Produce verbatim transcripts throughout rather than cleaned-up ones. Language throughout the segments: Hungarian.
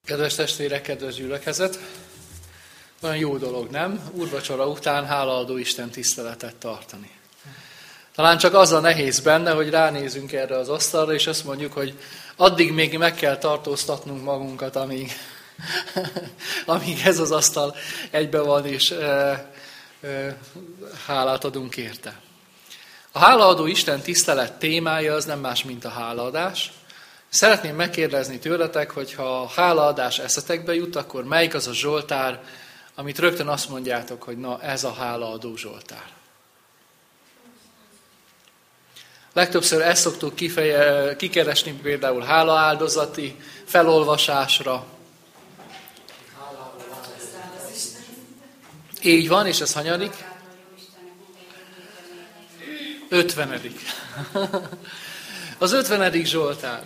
Kedves testvérek, kedves gyülekezet! Olyan jó dolog, nem? Úrvacsora után hálaadó Isten tiszteletet tartani. Talán csak az a nehéz benne, hogy ránézünk erre az asztalra, és azt mondjuk, hogy addig még meg kell tartóztatnunk magunkat, amíg, amíg ez az asztal egybe van, és e, e, hálát adunk érte. A hálaadó Isten tisztelet témája az nem más, mint a hálaadás. Szeretném megkérdezni tőletek, hogy ha a hálaadás eszetekbe jut, akkor melyik az a zsoltár, amit rögtön azt mondjátok, hogy na ez a hálaadó zsoltár. Legtöbbször ezt szoktuk kifeje, kikeresni például hálaáldozati felolvasásra. Így van, és ez hanyadik? Ötvenedik. Az ötvenedik zsoltár.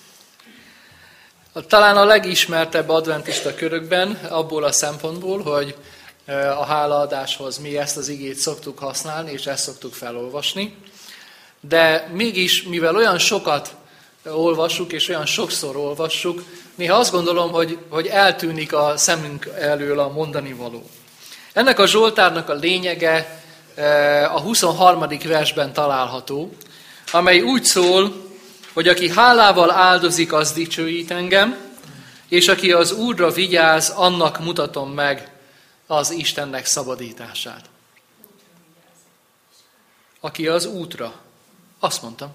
Talán a legismertebb adventista körökben abból a szempontból, hogy a hálaadáshoz mi ezt az igét szoktuk használni, és ezt szoktuk felolvasni. De mégis, mivel olyan sokat olvassuk, és olyan sokszor olvassuk, néha azt gondolom, hogy, hogy eltűnik a szemünk elől a mondani való. Ennek a zsoltárnak a lényege a huszonharmadik versben található, amely úgy szól, hogy aki hálával áldozik, az dicsőít engem, és aki az Úrra vigyáz, annak mutatom meg az Istennek szabadítását. Aki az útra. Azt mondtam.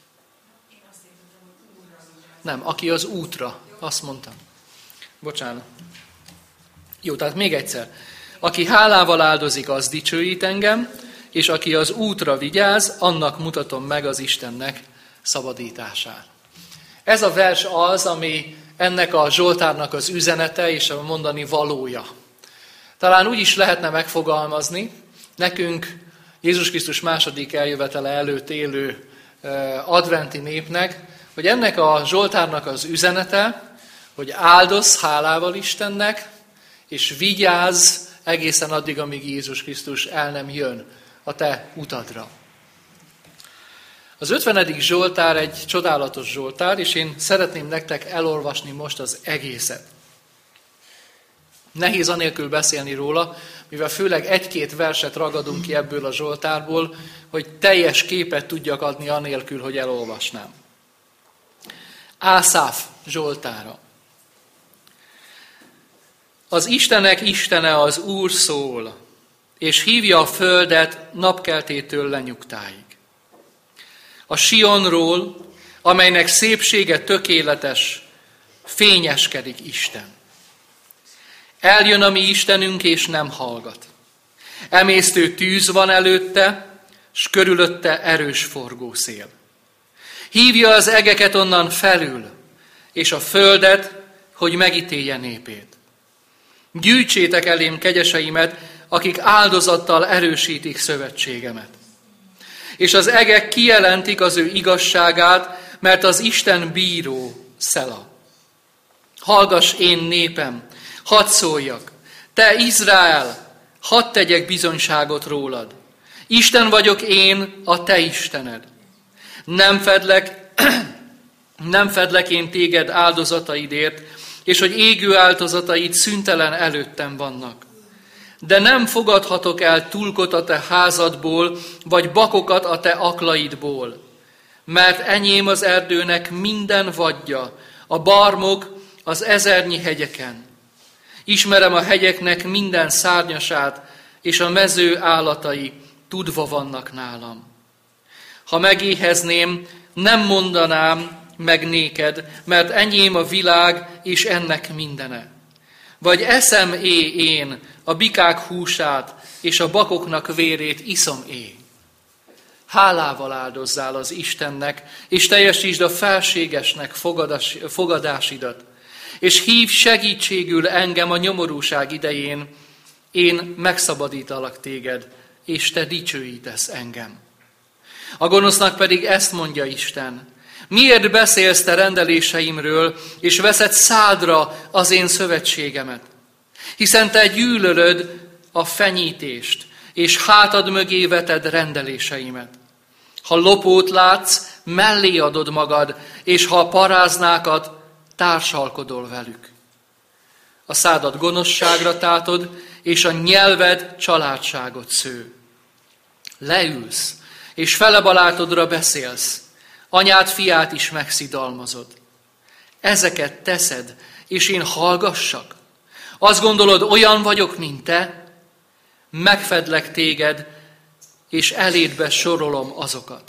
Nem, aki az útra. Azt mondtam. Bocsánat. Jó, tehát még egyszer. Aki hálával áldozik, az dicsőít engem, és aki az útra vigyáz, annak mutatom meg az Istennek szabadítását. Ez a vers az, ami ennek a zsoltárnak az üzenete és a mondani valója. Talán úgy is lehetne megfogalmazni, nekünk Jézus Krisztus második eljövetele előtt élő adventi népnek, hogy ennek a zsoltárnak az üzenete, hogy áldozz hálával Istennek, és vigyázz egészen addig, amíg Jézus Krisztus el nem jön a te utadra. Az ötvenedik zsoltár egy csodálatos zsoltár, és én szeretném nektek elolvasni most az egészet. Nehéz anélkül beszélni róla, mivel főleg egy-két verset ragadunk ki ebből a zsoltárból, hogy teljes képet tudjak adni anélkül, hogy elolvasnám. Ászáf zsoltára. Az Istenek Istene az Úr szól, és hívja a földet napkeltétől lenyugtáig. A Sionról, amelynek szépsége tökéletes, fényeskedik Isten. Eljön a mi Istenünk, és nem hallgat. Emésztő tűz van előtte, s körülötte erős forgószél. Hívja az egeket onnan felül, és a földet, hogy megítélje népét. Gyűjtsétek elém kegyeseimet, akik áldozattal erősítik szövetségemet. És az egek kijelentik az ő igazságát, mert az Isten bíró, Szela. Hallgass én népem, hadd szóljak, te Izrael, hadd tegyek bizonyságot rólad. Isten vagyok én, a te Istened. Nem fedlek, nem fedlek én téged áldozataidért, és hogy égő áldozataid szüntelen előttem vannak. De nem fogadhatok el tulkot a te házadból, vagy bakokat a te aklaidból, mert enyém az erdőnek minden vadja, a barmok az ezernyi hegyeken. Ismerem a hegyeknek minden szárnyasát, és a mező állatai tudva vannak nálam. Ha megéhezném, nem mondanám meg néked, mert enyém a világ, és ennek mindene. Vagy eszem é én a bikák húsát, és a bakoknak vérét iszom é. Hálával áldozzál az Istennek, és teljesítsd a felségesnek fogadás, fogadásidat, és hívj segítségül engem a nyomorúság idején, én megszabadítalak téged, és te dicsőítesz engem. A gonosznak pedig ezt mondja Isten: miért beszélsz te rendeléseimről, és veszed szádra az én szövetségemet? Hiszen te gyűlölöd a fenyítést, és hátad mögé veted rendeléseimet. Ha lopót látsz, mellé adod magad, és ha paráznákat, társalkodol velük. A szádat gonoszságra tátod, és a nyelved családságot sző. Leülsz, és felebalátodra beszélsz, anyád fiát is megszidalmazod. Ezeket teszed, és én hallgassak? Azt gondolod, olyan vagyok, mint te? Megfedlek téged, és elédbe sorolom azokat.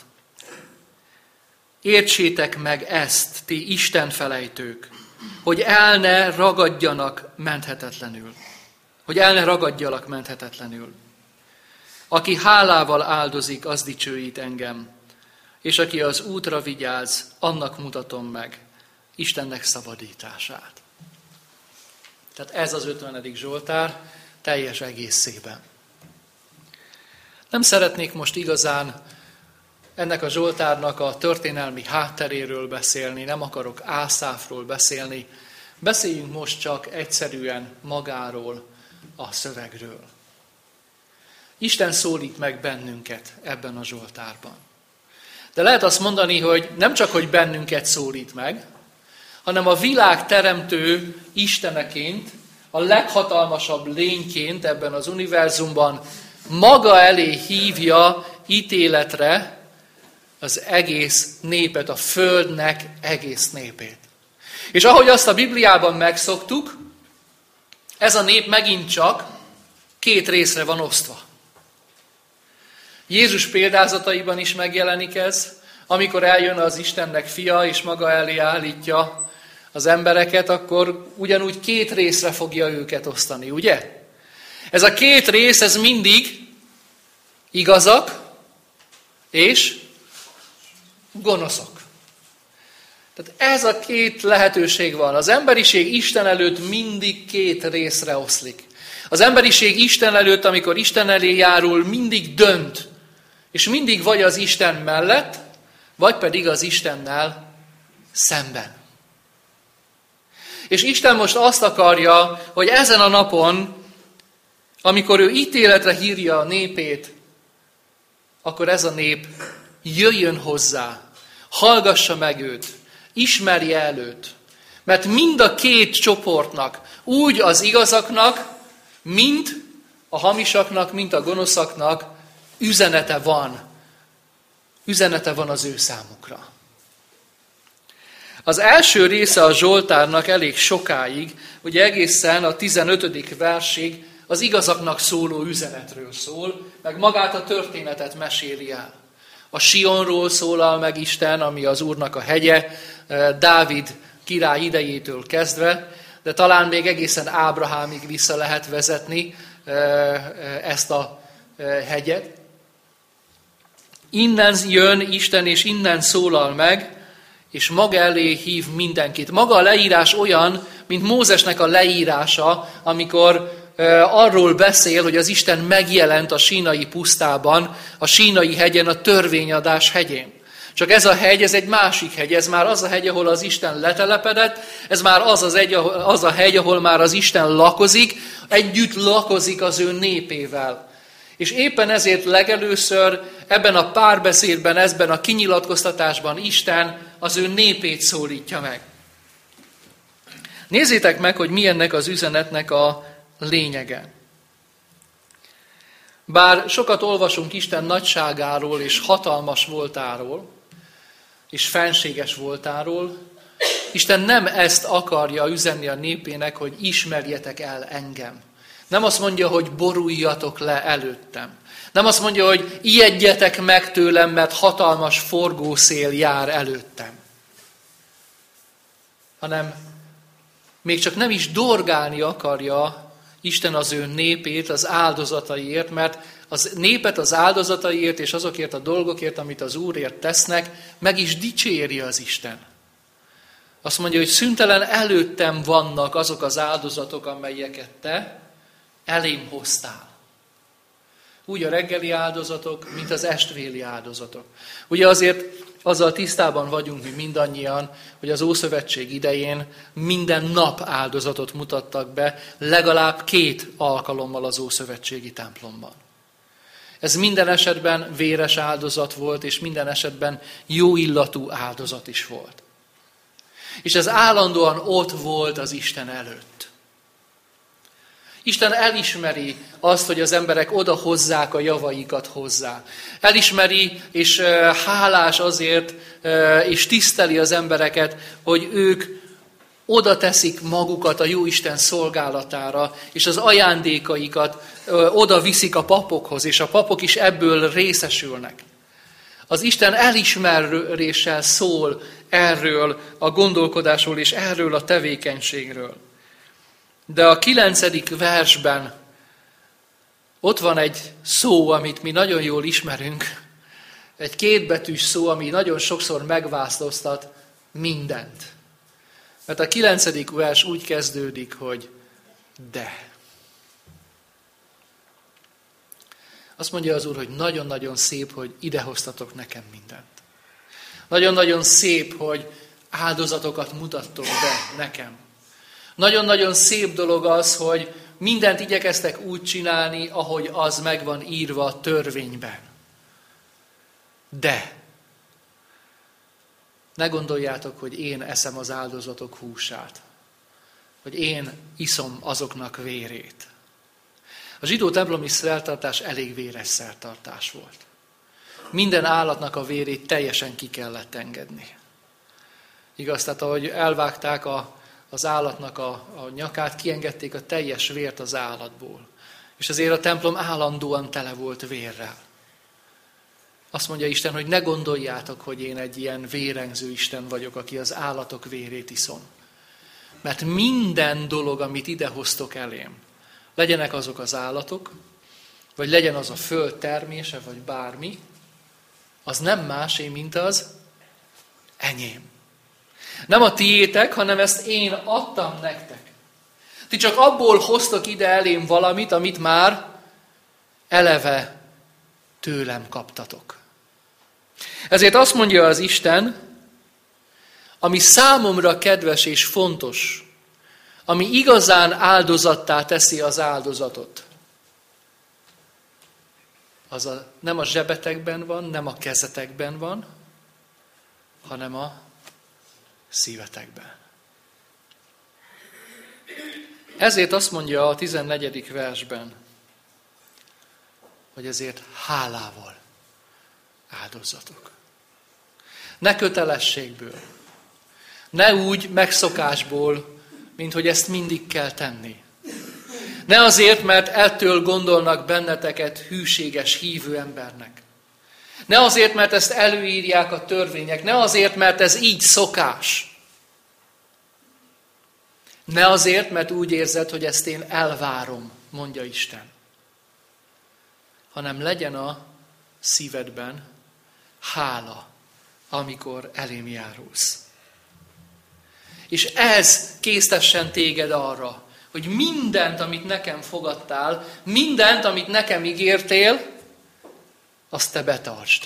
Értsétek meg ezt, ti istenfelejtők, hogy el ne ragadjanak menthetetlenül. Hogy el ne ragadjalak menthetetlenül. Aki hálával áldozik, az dicsőít engem, és aki az útra vigyáz, annak mutatom meg Istennek szabadítását. Tehát ez az ötvenedik Zsoltár teljes egészében. Nem szeretnék most igazán ennek a Zsoltárnak a történelmi hátteréről beszélni, nem akarok Ászáfról beszélni. Beszéljünk most csak egyszerűen magáról, a szövegről. Isten szólít meg bennünket ebben a Zsoltárban. De lehet azt mondani, hogy nem csak, hogy bennünket szólít meg, hanem a világ teremtő Isteneként, a leghatalmasabb lényként ebben az univerzumban maga elé hívja ítéletre az egész népet, a földnek egész népét. És ahogy azt a Bibliában megszoktuk, ez a nép megint csak két részre van osztva. Jézus példázataiban is megjelenik ez, amikor eljön az Istennek fia, és maga elé állítja az embereket, akkor ugyanúgy két részre fogja őket osztani, ugye? Ez a két rész, ez mindig igazak és gonoszok. Tehát ez a két lehetőség van. Az emberiség Isten előtt mindig két részre oszlik. Az emberiség Isten előtt, amikor Isten elé járul, mindig dönt. És mindig vagy az Isten mellett, vagy pedig az Istennel szemben. És Isten most azt akarja, hogy ezen a napon, amikor ő ítéletre hívja a népét, akkor ez a nép jöjjön hozzá, hallgassa meg őt, ismerje el őt. Mert mind a két csoportnak, úgy az igazaknak, mint a hamisaknak, mint a gonoszaknak üzenete van. Üzenete van az ő számukra. Az első része a Zsoltárnak elég sokáig, ugye egészen a tizenötödik versig az igazaknak szóló üzenetről szól, meg magát a történetet meséli el. A Sionról szólal meg Isten, ami az Úrnak a hegye, Dávid király idejétől kezdve, de talán még egészen Ábrahámig vissza lehet vezetni ezt a hegyet. Innen jön Isten, és innen szólal meg, és maga elé hív mindenkit. Maga a leírás olyan, mint Mózesnek a leírása, amikor arról beszél, hogy az Isten megjelent a sínai pusztában, a sínai hegyen, a törvényadás hegyén. Csak ez a hegy, ez egy másik hegy, ez már az a hegy, ahol az Isten letelepedett, ez már az, az, egy, az a hegy, ahol már az Isten lakozik, együtt lakozik az ő népével. És éppen ezért legelőször ebben a párbeszédben, ebben a kinyilatkoztatásban Isten az ő népét szólítja meg. Nézzétek meg, hogy mi ennek az üzenetnek a lényege. Bár sokat olvasunk Isten nagyságáról és hatalmas voltáról, és fenséges voltáról, Isten nem ezt akarja üzenni a népének, hogy ismerjetek el engem. Nem azt mondja, hogy boruljatok le előttem. Nem azt mondja, hogy ijedjetek meg tőlem, mert hatalmas forgószél jár előttem. Hanem még csak nem is dorgálni akarja Isten az ő népét az áldozataiért, mert az népet az áldozataiért és azokért a dolgokért, amit az Úrért tesznek, meg is dicséri az Isten. Azt mondja, hogy szüntelen előttem vannak azok az áldozatok, amelyeket te elém hoztál. Úgy a reggeli áldozatok, mint az estvéli áldozatok. Ugye azért azzal tisztában vagyunk mi mindannyian, hogy az Ószövetség idején minden nap áldozatot mutattak be, legalább két alkalommal az Ószövetségi templomban. Ez minden esetben véres áldozat volt, és minden esetben jó illatú áldozat is volt. És ez állandóan ott volt az Isten előtt. Isten elismeri azt, hogy az emberek oda hozzák a javaikat hozzá. Elismeri és hálás azért, és tiszteli az embereket, hogy ők oda teszik magukat a Jóisten szolgálatára, és az ajándékaikat oda viszik a papokhoz, és a papok is ebből részesülnek. Az Isten elismeréssel szól erről a gondolkodásról és erről a tevékenységről. De a kilencedik versben ott van egy szó, amit mi nagyon jól ismerünk, egy kétbetűs szó, ami nagyon sokszor megváltoztat mindent. Mert a kilencedik vers úgy kezdődik, hogy de. Azt mondja az Úr, hogy nagyon-nagyon szép, hogy idehoztatok nekem mindent. Nagyon-nagyon szép, hogy áldozatokat mutattok be nekem. Nagyon-nagyon szép dolog az, hogy mindent igyekeztek úgy csinálni, ahogy az meg van írva a törvényben. De ne gondoljátok, hogy én eszem az áldozatok húsát, hogy én iszom azoknak vérét. A zsidó templomi szertartás elég véres szertartás volt. Minden állatnak a vérét teljesen ki kellett engedni. Igaz, tehát ahogy elvágták a, az állatnak a, a nyakát, kiengedték a teljes vért az állatból. És azért a templom állandóan tele volt vérrel. Azt mondja Isten, hogy ne gondoljátok, hogy én egy ilyen vérengző Isten vagyok, aki az állatok vérét iszom. Mert minden dolog, amit idehoztok elém, legyenek azok az állatok, vagy legyen az a föld termése, vagy bármi, az nem másé, mint az enyém. Nem a tiétek, hanem ezt én adtam nektek. Ti csak abból hoztok ide elém valamit, amit már eleve tőlem kaptatok. Ezért azt mondja az Isten, ami számomra kedves és fontos, ami igazán áldozattá teszi az áldozatot, az a, nem a zsebetekben van, nem a kezetekben van, hanem a szívetekben. Ezért azt mondja a tizennegyedik versben, hogy ezért hálával áldozzatok. Ne kötelességből, ne úgy megszokásból, mint hogy ezt mindig kell tenni. Ne azért, mert ettől gondolnak benneteket hűséges hívő embernek. Ne azért, mert ezt előírják a törvények. Ne azért, mert ez így szokás. Ne azért, mert úgy érzed, hogy ezt én elvárom, mondja Isten. Hanem legyen a szívedben hála, amikor elém járulsz. És ez késztessen téged arra, hogy mindent, amit nekem fogadtál, mindent, amit nekem ígértél, azt te betartsd.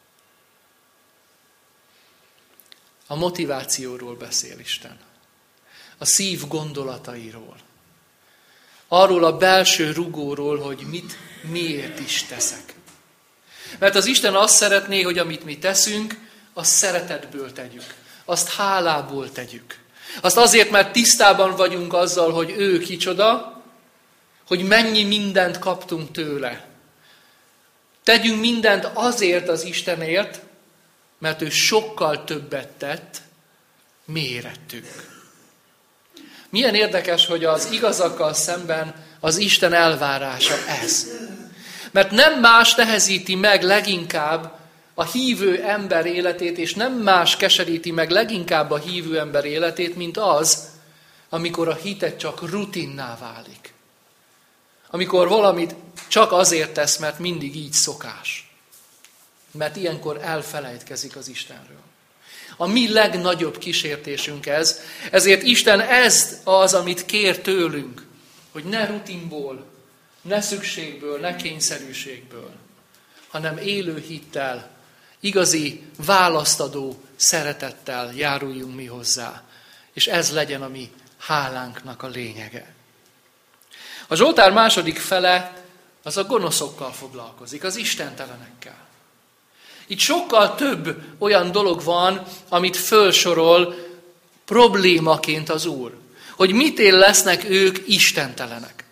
A motivációról beszél Isten. A szív gondolatairól. Arról a belső rugóról, hogy mit, miért is teszek. Mert az Isten azt szeretné, hogy amit mi teszünk, azt szeretetből tegyük. Azt hálából tegyük. Azt azért, mert tisztában vagyunk azzal, hogy ő kicsoda, hogy mennyi mindent kaptunk tőle. Tegyünk mindent azért az Istenért, mert ő sokkal többet tett, mi érettünk. Milyen érdekes, hogy az igazakkal szemben az Isten elvárása ez. Mert nem más nehezíti meg leginkább a hívő ember életét, és nem más keseríti meg leginkább a hívő ember életét, mint az, amikor a hite csak rutinná válik. Amikor valamit csak azért tesz, mert mindig így szokás. Mert ilyenkor elfelejtkezik az Istenről. A mi legnagyobb kísértésünk ez, ezért Isten ez az, amit kér tőlünk, hogy ne rutinból, ne szükségből, ne kényszerűségből, hanem élő hittel, igazi választadó szeretettel járuljunk mi hozzá. És ez legyen a mi hálánknak a lényege. A Zsoltár második fele az a gonoszokkal foglalkozik, az istentelenekkel. Itt sokkal több olyan dolog van, amit fölsorol problémaként az Úr. Hogy mitől lesznek ők istentelenek.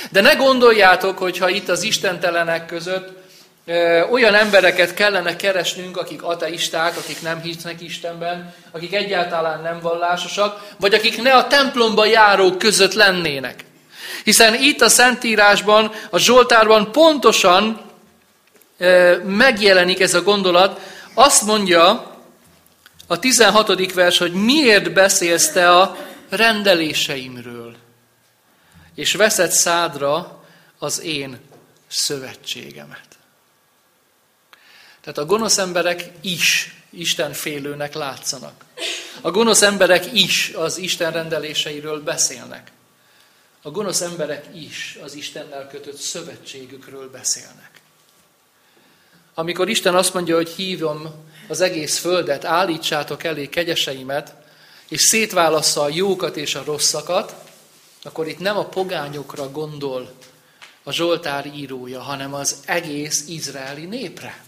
De ne gondoljátok, hogyha itt az istentelenek között ö, olyan embereket kellene keresnünk, akik ateisták, akik nem hisznek Istenben, akik egyáltalán nem vallásosak, vagy akik ne a templomba járók között lennének. Hiszen itt a Szentírásban, a Zsoltárban pontosan ö, megjelenik ez a gondolat. Azt mondja a tizenhatodik vers, hogy miért beszélsz te a rendeléseimről, és veszed szádra az én szövetségemet. Tehát a gonosz emberek is istenfélőnek látszanak. A gonosz emberek is az Isten rendeléseiről beszélnek. A gonosz emberek is az Istennel kötött szövetségükről beszélnek. Amikor Isten azt mondja, hogy hívom az egész földet, állítsátok elé kegyeseimet, és szétválassza a jókat és a rosszakat, akkor itt nem a pogányokra gondol a Zsoltár írója, hanem az egész izraeli népre.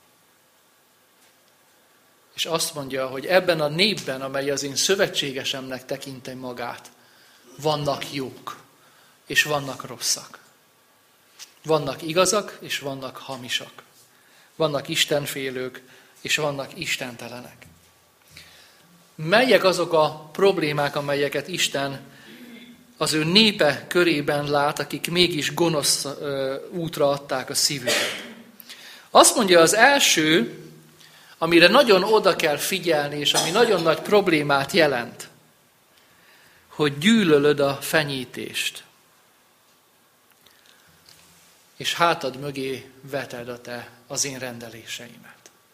És azt mondja, hogy ebben a népben, amely az én szövetségesemnek tekintem magát, vannak jók, és vannak rosszak. Vannak igazak, és vannak hamisak. Vannak istenfélők, és vannak istentelenek. Melyek azok a problémák, amelyeket Isten az ő népe körében lát, akik mégis gonosz útra adták a szívüket? Azt mondja, az első, amire nagyon oda kell figyelni, és ami nagyon nagy problémát jelent, hogy gyűlölöd a fenyítést, és hátad mögé veted a te az én rendeléseimet.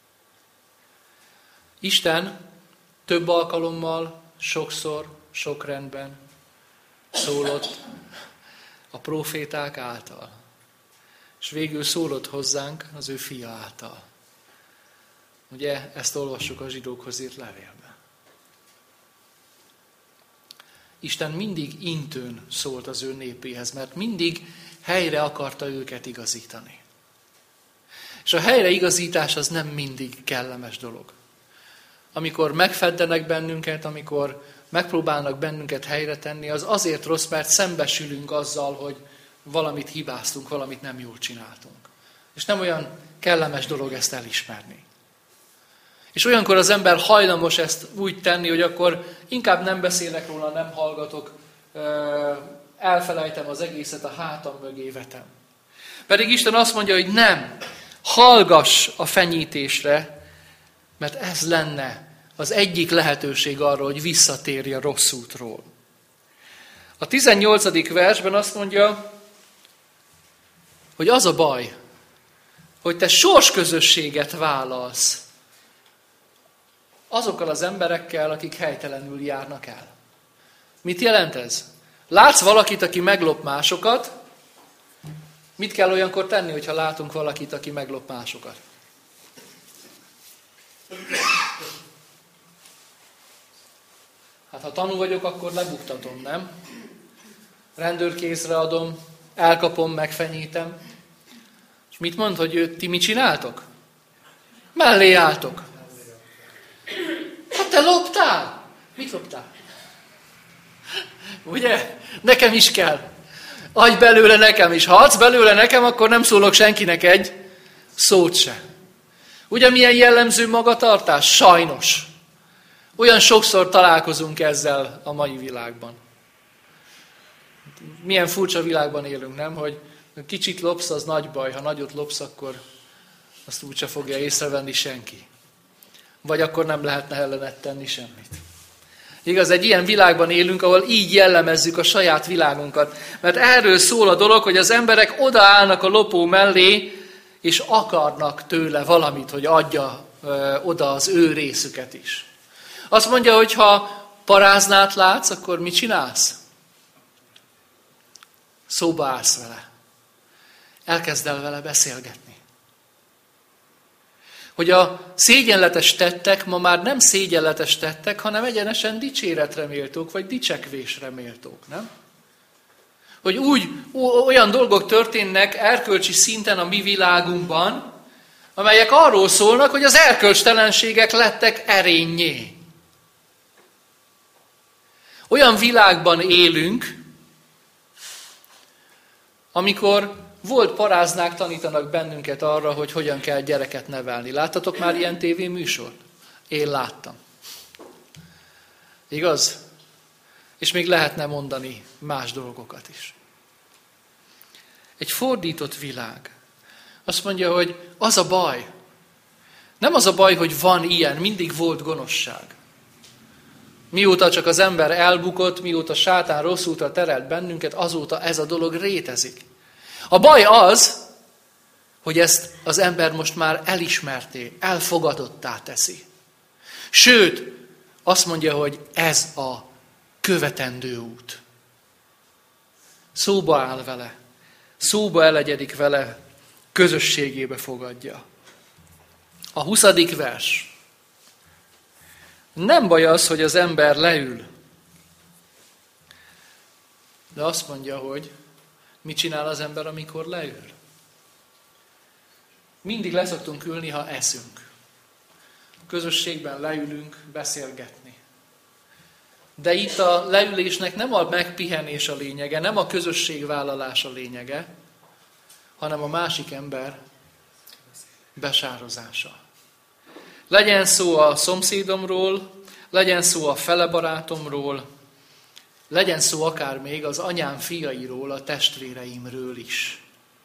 Isten több alkalommal, sokszor, sok rendben szólott a próféták által, és végül szólott hozzánk az ő fia által. Ugye ezt olvassuk a zsidókhoz írt levélben. Isten mindig intőn szólt az ő népéhez, mert mindig helyre akarta őket igazítani. És a helyreigazítás az nem mindig kellemes dolog. Amikor megfeddenek bennünket, amikor megpróbálnak bennünket helyre tenni, az azért rossz, mert szembesülünk azzal, hogy valamit hibáztunk, valamit nem jól csináltunk. És nem olyan kellemes dolog ezt elismerni. És olyankor az ember hajlamos ezt úgy tenni, hogy akkor inkább nem beszélek róla, nem hallgatok, elfelejtem az egészet, a hátam mögé vetem. Pedig Isten azt mondja, hogy nem, hallgass a fenyítésre, mert ez lenne az egyik lehetőség arra, hogy visszatérj a rossz útról. A tizennyolcadik versben azt mondja, hogy az a baj, hogy te sorsközösséget vállalsz azokkal az emberekkel, akik helytelenül járnak el. Mit jelent ez? Látsz valakit, aki meglop másokat, mit kell olyankor tenni, hogyha látunk valakit, aki meglop másokat? Hát ha tanú vagyok, akkor lebuktatom, nem? Rendőrkézre adom, elkapom, megfenyítem. És mit mond, hogy ő, ti mit csináltok? Mellé álltok. Hát te loptál? Mit loptál? Ugye? Nekem is kell. Adj belőle nekem is. Ha adsz belőle nekem, akkor nem szólok senkinek egy szót se. Ugye milyen jellemző magatartás? Sajnos. Olyan sokszor találkozunk ezzel a mai világban. Milyen furcsa világban élünk, nem? Hogy kicsit lopsz, az nagy baj. Ha nagyot lopsz, akkor azt úgyse fogja észrevenni senki. Vagy akkor nem lehetne ellenet tenni semmit. Igaz, egy ilyen világban élünk, ahol így jellemezzük a saját világunkat. Mert erről szól a dolog, hogy az emberek odaállnak a lopó mellé, és akarnak tőle valamit, hogy adja ö, oda az ő részüket is. Azt mondja, hogy ha paráznát látsz, akkor mit csinálsz? Szóba állsz vele. Elkezd el vele beszélgetni. Hogy a szégyenletes tettek ma már nem szégyenletes tettek, hanem egyenesen dicséretre méltók, vagy dicsekvésre méltók, nem? Hogy úgy olyan dolgok történnek erkölcsi szinten a mi világunkban, amelyek arról szólnak, hogy az erkölcstelenségek lettek erényé. Olyan világban élünk, Amikor volt paráznák tanítanak bennünket arra, hogy hogyan kell gyereket nevelni. Láttatok már ilyen tévéműsort? Én láttam. Igaz? És még lehetne mondani más dolgokat is. Egy fordított világ. Azt mondja, hogy az a baj. Nem az a baj, hogy van ilyen, mindig volt gonoszság. Mióta csak az ember elbukott, mióta sátán rossz útra terelt bennünket, azóta ez a dolog rétezik. A baj az, hogy ezt az ember most már elismerté, elfogadottá teszi. Sőt, azt mondja, hogy ez a követendő út. Szóba áll vele, szóba elegyedik vele, közösségébe fogadja. A huszadik vers. Nem baj az, hogy az ember leül. De azt mondja, hogy mit csinál az ember, amikor leül? Mindig leszoktunk ülni, ha eszünk. A közösségben leülünk beszélgetni. De itt a leülésnek nem a megpihenés a lényege, nem a közösségvállalás a lényege, hanem a másik ember besározása. Legyen szó a szomszédomról, legyen szó a fele barátomról, legyen szó akár még az anyám fiairól, a testvéreimről is.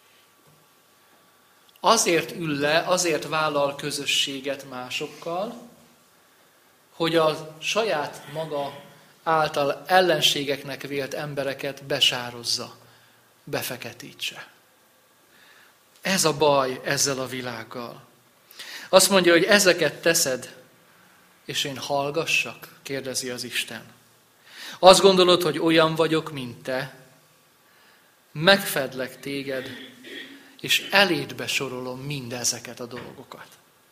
Azért ül le, azért vállal közösséget másokkal, hogy a saját maga által ellenségeknek vélt embereket besározza, befeketítse. Ez a baj ezzel a világgal. Azt mondja, hogy ezeket teszed, és én hallgassak, kérdezi az Isten. Azt gondolod, hogy olyan vagyok, mint te, megfedlek téged, és elédbe sorolom mindezeket a dolgokat.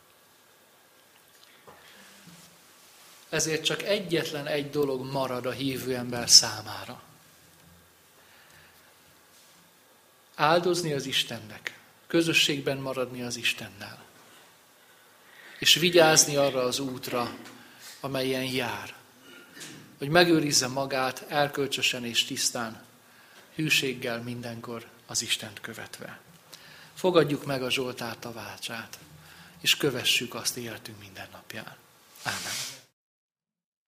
Ezért csak egyetlen egy dolog marad a hívő ember számára. Áldozni az Istennek, közösségben maradni az Istennel, és vigyázni arra az útra, amelyen jár, hogy megőrizze magát erkölcsösen és tisztán, hűséggel mindenkor az Istent követve. Fogadjuk meg a Zsoltár tanácsát, és kövessük azt életünk minden napján. Ámen.